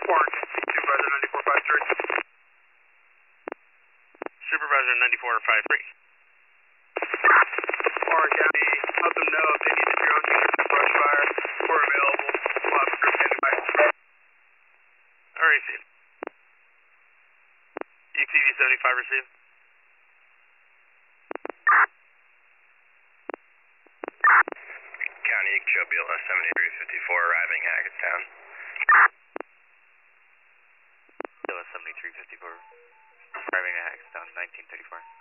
Orange, Supervisor 9453. Supervisor 9453. Orange County, let them know if they need the drone to shoot the brush fire. We're available. Lots of group standing by. Alright, received. UTV 75 received. County Chobula 7354 arriving at Hackettstown. Chobula 7354 arriving at Hackettstown 1934.